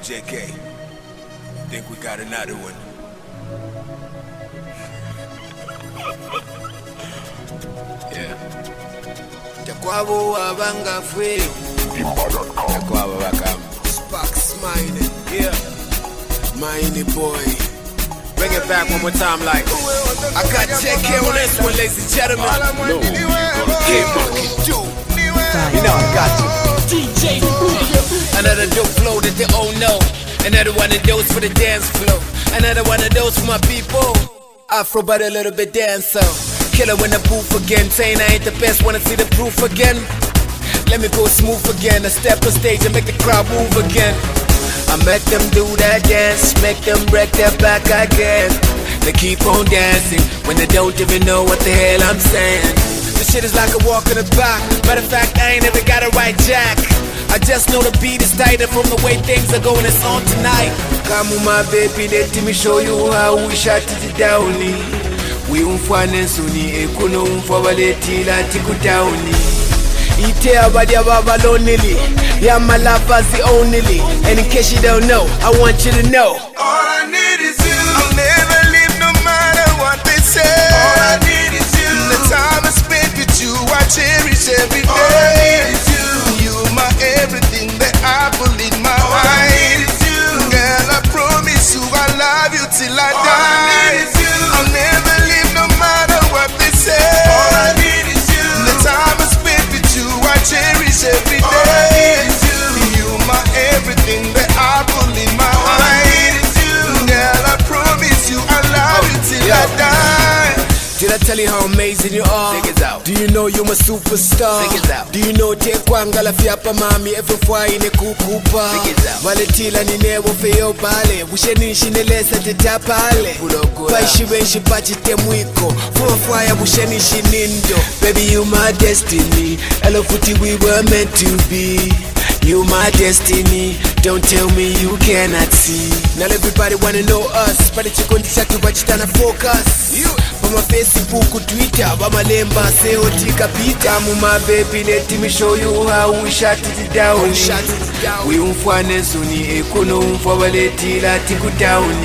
JK. Think we got another one. Yeah. Jakwabo abanga fwe. Jakwabo bakam. Sparks mining. Yeah. Mining boy. Bring it back one more time like I got JK on this one, ladies and gentlemen. No, K-Monkey do. You know I got you. DJ Another dope flow that they all know. Another one of those for the dance floor. Another one of those for my people. Afro but a little bit dancer. Killer in the booth again. Saying I ain't the best, wanna see the proof again. Let me go smooth again. I step on stage and make the crowd move again. I make them do that dance, make them break their back again. They keep on dancing when they don't even know what the hell I'm saying. This shit is like a walk in the park. Matter of fact, I ain't ever got a right jack. I just know the beat is tighter from the way things are going. It's on tonight. Come on my baby, let me show you how we shut it down. We umfane suni ekuno umfabaleti la tikutauni. Ite abadia baba lonely. Yeah, my love is the only. And in case you don't know, I want you to know. All I need is you. I'll never leave no matter what they say. All I need is you. The time I spent with you, I cherish every day. All I need is you. You my everything, the apple in my eye. All I need is you. Girl, I promise you I love you till I die. All I need is you. I'll never leave no matter what they say. All I need is you. The time I spent with you, I cherish every day. All I need is you. You my everything, the apple in my eye. All I need is you. Girl, I promise you I love you till I die. Did I tell you how amazing you are? Dig it out. Do you know you're my superstar? Dig it out. Do you know tekwangala fiapa mami efufwa ine kukupa? Dig it out. Valetila ninewo feyo pale Bushenishi nelesa tetapale Paishi benshi pachite mwiko Fufwaya bushenishi nindo Baby you my destiny Hello footy we were meant to be You my destiny, don't tell me you cannot see. Now everybody wanna know us, but it's going to check you but you tryna focus. You from my Facebook, Twitter, Bama Lemba, say Otika Pita. My baby, let me show you how we shut it down. We umfane suni ekuno umfabaleti la tikutauni.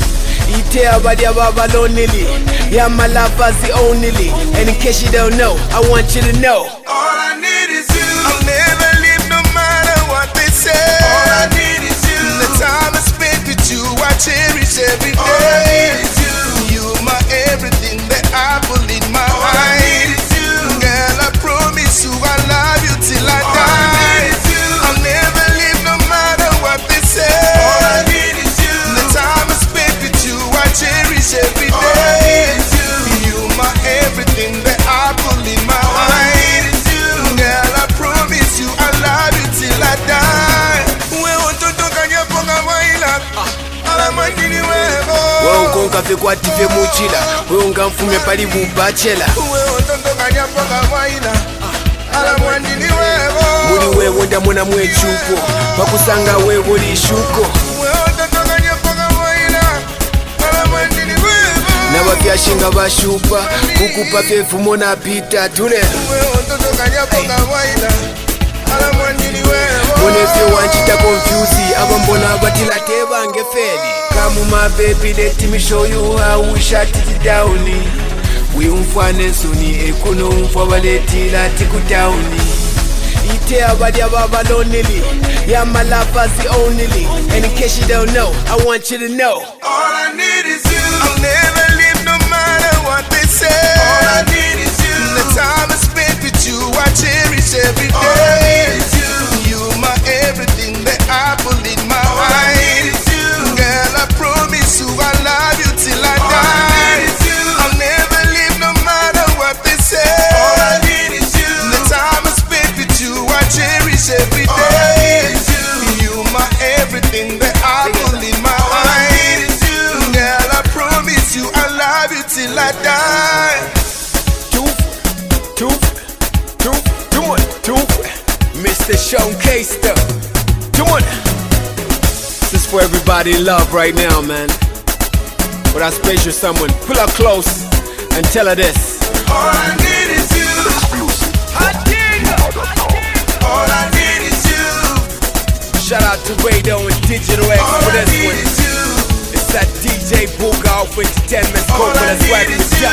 Ite abadia baba lonely. Yeah, my love is the only. And in case you don't know, I want you to know. All I need is you. I'll never leave no matter what they say. All I need is you. The time I spent with you, I cherish every day. All I need is you. You my everything, the apple in my eye. All I need is you. Girl, I promise you I love you till I die. All I need is you. I'll never leave no matter what they say. All I need is you. The time I spent with you, I cherish every day. All I need is you. You my everything, the apple in my eye. All I need is you. Girl, I promise you I love you till I die. We want to talk on your book and wine. Alamandini wewe. Wewe unkonga fikwa tive muchila. Wewe ungamfume pali bubachela. We want to talk on your book and wine. Alamandini wewe. Muri wewe nda mwana mwechuko. Bakusanga wewe uli shuko. We want to talk on your book and wine. Alamandini wewe. Nabavyashinga bashupa. Kukupa fefu mona pita tule. We want to talk on your book and wine. Alamandini wewe. Monefyo wanchita confuse. Abambona batila teba ngefeli. Come on my baby, let me show you how we shut it down. We umfane suni ekuno umfabaleti la tikutauni. Ite abadia baba lonely. Yeah, my love is the only. And in case you don't know, I want you to know. All I need is you. I'll never leave no matter what they say. All I need is you. The time I spent with you, I cherish every day. All I need is you. You my everything, the apple in my eye. All I need is you. Girl, I promise you I love you till I die. All I need is you. I'll never leave no matter what they say. All I need is you. The time I spent with you, I cherish every day. All I need is you. You my everything, the apple in my eye. All I need is you. Girl, I promise you I love you till I die. Mr. Sean Kester. Come on. This is for everybody in love right now, man. With our special someone, pull up close and tell her this. All I need is you. All I need is you. Shout out to Rado and Digital X for this one. It's that DJ Booga off Entertainment Scope, but that's right,